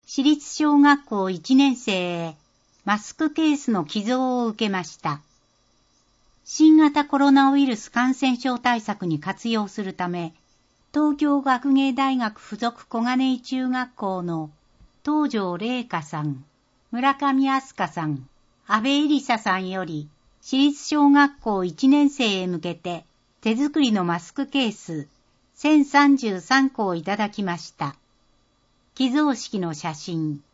私立小学校1年生へマスクケースの寄贈を受けました。新型コロナウイルス感染症対策に活用するため、東京学芸大学附属小金井中学校の東條麗華さん、村上飛鳥さん、安部エリサさんより、私立小学校1年生へ向けて手作りのマスクケース1033個をいただきました。寄贈式の写真。